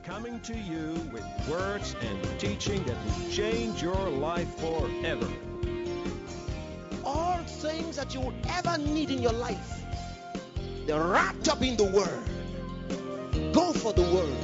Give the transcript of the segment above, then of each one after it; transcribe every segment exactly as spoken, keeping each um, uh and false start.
coming to you with words and teaching that will change your life forever. All things that you will ever need in your life, they're wrapped up in the Word. Go for the Word.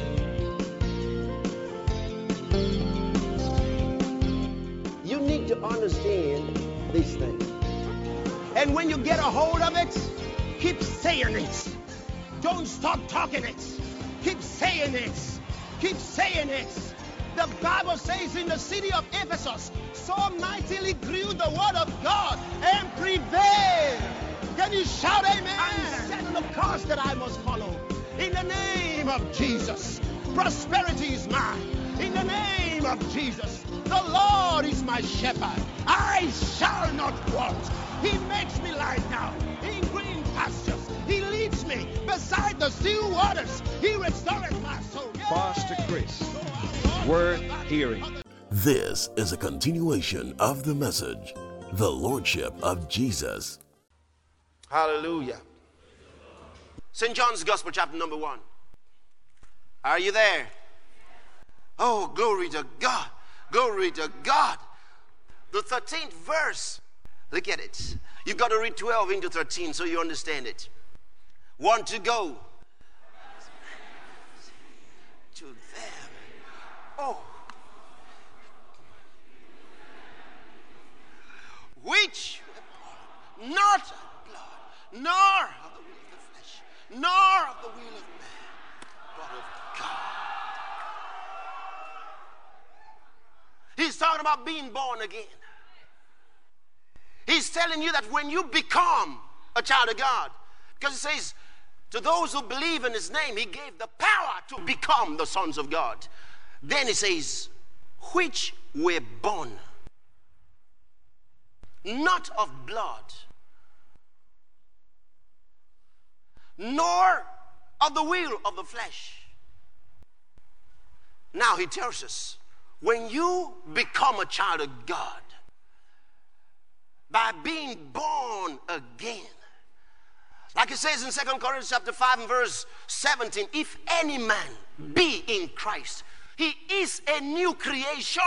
You need to understand these things. And when you get a hold of it, keep saying it. Don't stop talking it. Keep saying it. Keep saying it. The Bible says in the city of Ephesus, so mightily grew the word of God and prevailed. Can you shout amen? And set the course that I must follow. In the name of Jesus, prosperity is mine. In the name of Jesus, the Lord is my shepherd. I shall not want. He makes me lie down in green pastures. He leads me beside the still waters. He restores my soul. Yay! Pastor Chris, worth hearing. This is a continuation of the message, the Lordship of Jesus. Hallelujah. Saint John's Gospel, chapter number one. Are you there? Oh, glory to God. Glory to God. The thirteenth verse. Look at it. You've got to read twelve into thirteen so you understand it. Want to go to them. Oh. Which not of blood, nor of the will of the flesh, nor of the will of man, but of God. He's talking about being born again. He's telling you that when you become a child of God, because he says, to those who believe in his name, he gave the power to become the sons of God. Then he says, which were born not of blood, nor of the will of the flesh. Now he tells us, when you become a child of God, by being born again, like it says in Second Corinthians chapter five and verse seventeen, if any man be in Christ, he is a new creation.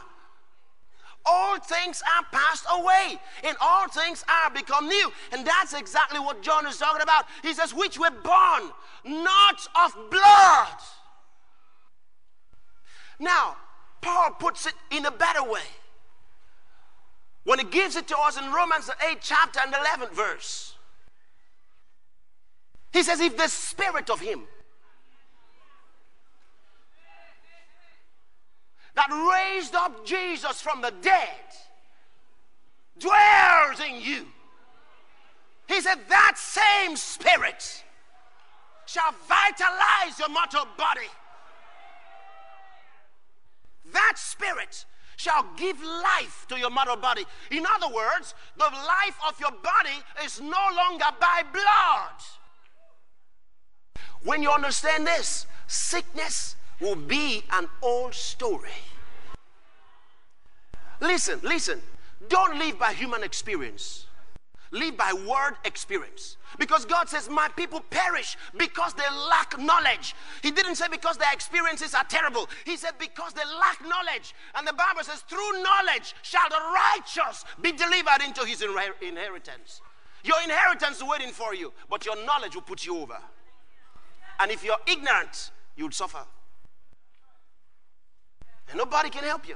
All things are passed away, and all things are become new. And that's exactly what John is talking about. He says, which were born not of blood. Now, Paul puts it in a better way when he gives it to us in Romans the eighth chapter and eleventh verse. He says, if the spirit of him that raised up Jesus from the dead dwells in you, he said, that same spirit shall vitalize your mortal body. That spirit shall give life to your mortal body. In other words, the life of your body is no longer by blood. When you understand this, sickness will be an old story. Listen, listen. Don't live by human experience. Live by word experience. Because God says, my people perish because they lack knowledge. He didn't say because their experiences are terrible. He said because they lack knowledge. And the Bible says, through knowledge shall the righteous be delivered into his inheritance. Your inheritance is waiting for you, but your knowledge will put you over. And if you're ignorant, you'll suffer. And nobody can help you.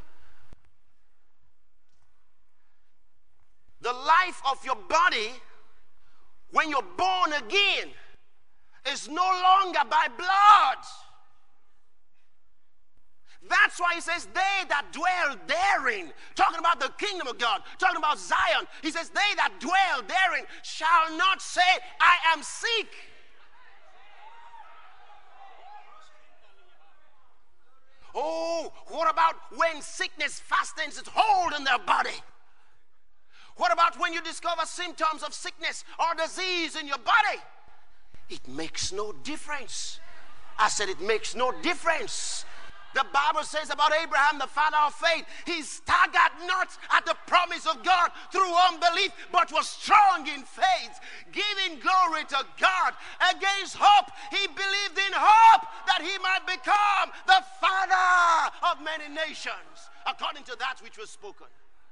The life of your body, when you're born again, is no longer by blood. That's why he says, they that dwell therein, talking about the kingdom of God, talking about Zion, he says, they that dwell therein shall not say, I am sick. Oh, what about when sickness fastens its hold in their body? What about when you discover symptoms of sickness or disease in your body? It makes no difference. I said it makes no difference. The Bible says about Abraham, the father of faith, he staggered not at the promise of God through unbelief, but was strong in faith, giving glory to God. Against hope, he believed in hope that that he might become the father of many nations, according to that which was spoken.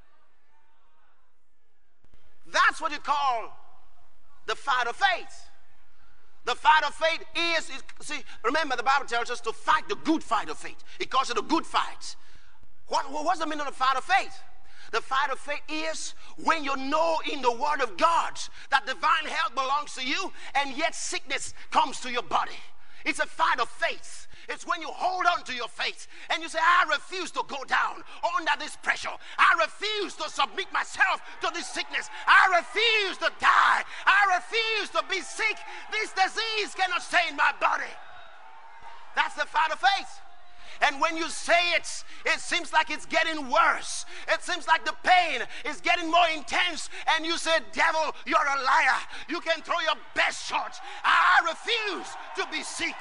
That's what you call the fight of faith. The fight of faith is, is, see, remember the Bible tells us to fight the good fight of faith. It calls it a good fight. What, what's the meaning of the fight of faith? The fight of faith is when you know in the Word of God that divine health belongs to you, and yet sickness comes to your body. It's a fight of faith. It's when you hold on to your faith and you say, I refuse to go down under this pressure. I refuse to submit myself to this sickness. I refuse to die. I refuse to be sick. This disease cannot stay in my body. That's the fight of faith. And when you say it, it seems like it's getting worse. It seems like the pain is getting more intense. And you say, devil, you're a liar. You can throw your best shot. I refuse to be sick.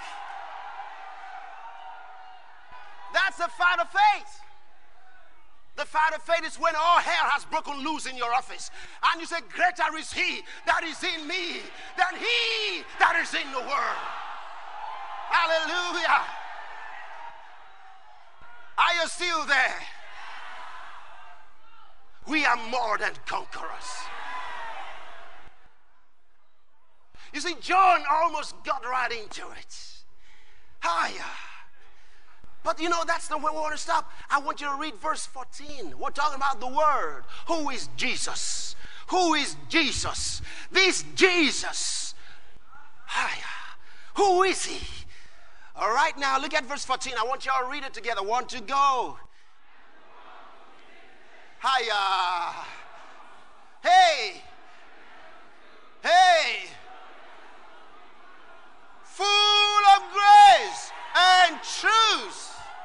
That's the fight of faith. The fight of faith is when all hell has broken loose in your office. And you say, greater is he that is in me than he that is in the world. Hallelujah. Are you still there? We are more than conquerors. You see, John almost got right into it. Higher. But you know, that's the way we want to stop. I want you to read verse fourteen. We're talking about the Word. Who is Jesus? Who is Jesus? This Jesus. Higher. Who is he? All right, now look at verse fourteen. I want you all to read it together. One to go. Hiya. Hey. Hey. Full of grace and truth.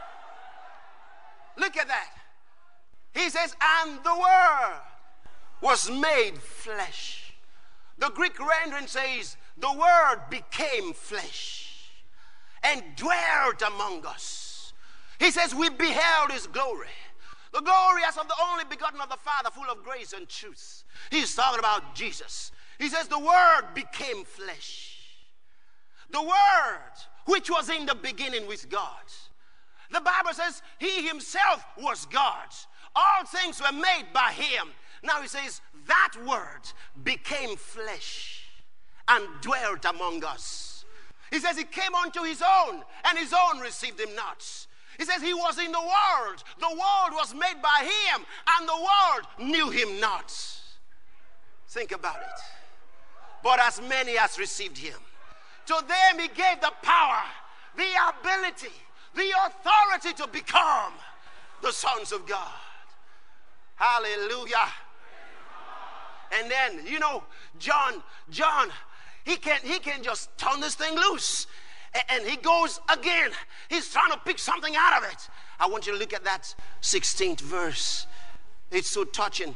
Look at that. He says, and the Word was made flesh. The Greek rendering says, the Word became flesh and dwelt among us. He says, we beheld his glory. The glory as of the only begotten of the Father, full of grace and truth. He's talking about Jesus. He says, the Word became flesh. The Word, which was in the beginning with God. The Bible says he himself was God. All things were made by him. Now he says that Word became flesh and dwelt among us. He says he came unto his own, and his own received him not. He says he was in the world. The world was made by him, and the world knew him not. Think about it. But as many as received him, to them he gave the power, the ability, the authority to become the sons of God. Hallelujah. And then, you know, John, John, he can he can just turn this thing loose. And he goes again. He's trying to pick something out of it. I want you to look at that sixteenth verse. It's so touching.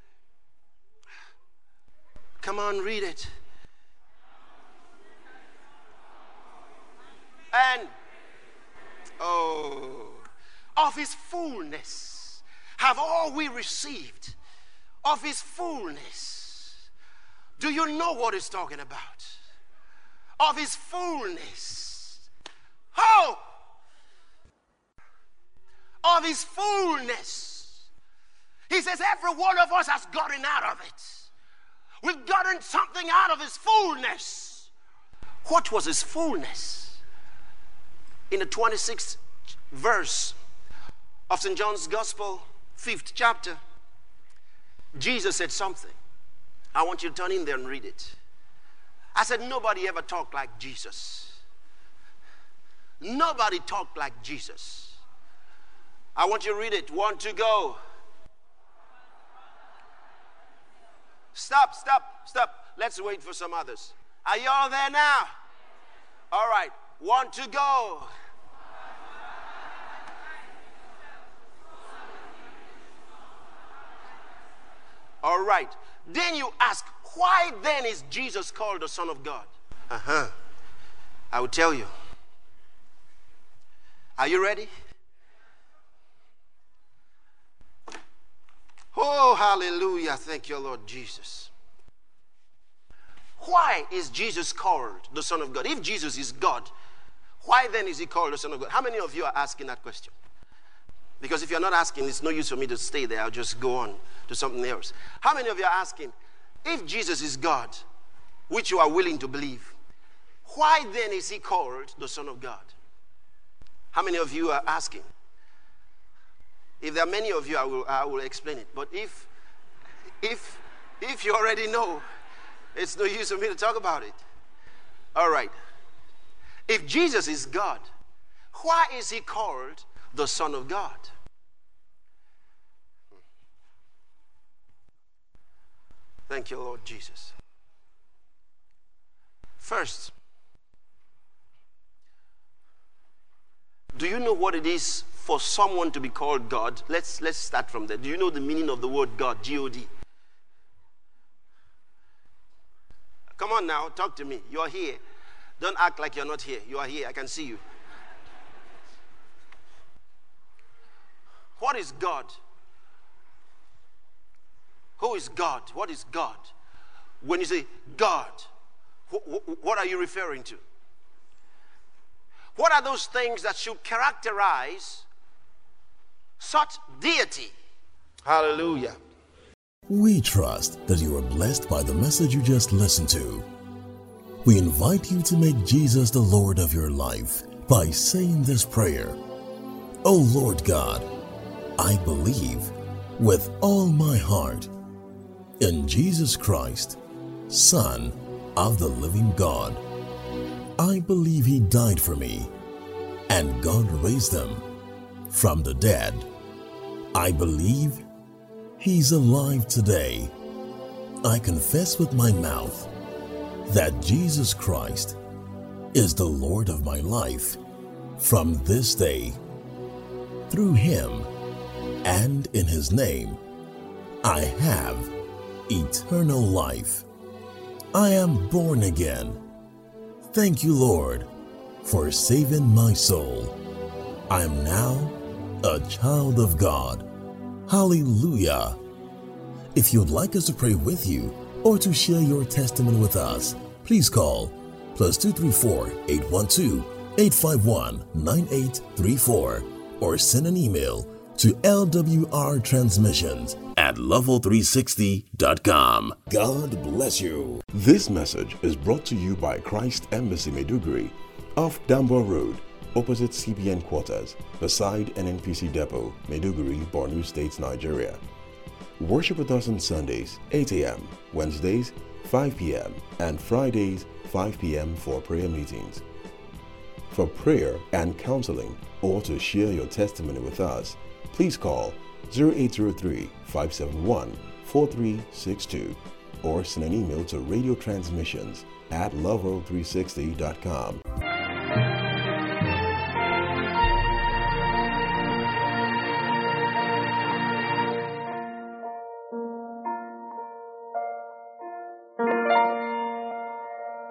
Come on, read it. And, oh, of his fullness have all we received. Of his fullness. Do you know what he's talking about? Of his fullness. Oh! Of his fullness. He says every one of us has gotten out of it. We've gotten something out of his fullness. What was his fullness? In the twenty-sixth verse of Saint John's Gospel, fifth chapter, Jesus said something. I want you to turn in there and read it. I said, nobody ever talked like Jesus. Nobody talked like Jesus. I want you to read it. One to go. Stop, stop, stop. Let's wait for some others. Are you all there now? All right. One to go. All right. Then you ask, why then is Jesus called the Son of God? Uh-huh. I will tell you. Are you ready? Oh, hallelujah. Thank you, Lord Jesus. Why is Jesus called the Son of God? If Jesus is God, Why then is he called the Son of God? How many of you are asking that question? Because if you're not asking, it's no use for me to stay there. I'll just go on to something else. How many of you are asking, if Jesus is God, which you are willing to believe, why then is he called the Son of God? How many of you are asking? If there are many of you, I will, I will explain it. But if, if, if you already know, it's no use for me to talk about it. All right. If Jesus is God, why is he called the Son of God? Thank you, Lord Jesus. First, do you know what it is for someone to be called God? Let's, let's start from there. Do you know the meaning of the word God, G O D? Come on now, talk to me. You're here. Don't act like you're not here. You are here. I can see you. What is God? Who is God? What is God? When you say God, wh- wh- what are you referring to? What are those things that should characterize such deity? Hallelujah. We trust that you are blessed by the message you just listened to. We invite you to make Jesus the Lord of your life by saying this prayer. O Lord God, I believe with all my heart in Jesus Christ, Son of the living God. I believe he died for me, and God raised him from the dead. I believe he's alive today. I confess with my mouth that Jesus Christ is the Lord of my life from this day. Through him and in his name, I have eternal life. I am born again. Thank you, Lord, for saving my soul. I am now a child of God. Hallelujah. If you'd like us to pray with you or to share your testimony with us, please call plus two three four, eight one two, eight five one, nine eight three four or send an email to L W R transmissions at level three sixty dot com. God bless you. This message is brought to you by Christ Embassy Maiduguri, off Dambo Road, opposite C B N quarters, beside N N P C depot, Maiduguri, Borno State, Nigeria. Worship with us on Sundays, eight a.m., Wednesdays, five p.m., and Fridays, five p.m. for prayer meetings. For prayer and counseling, or to share your testimony with us, please call zero eight zero three, five seven one, four three six two or send an email to radio transmissions at level three sixty dot com.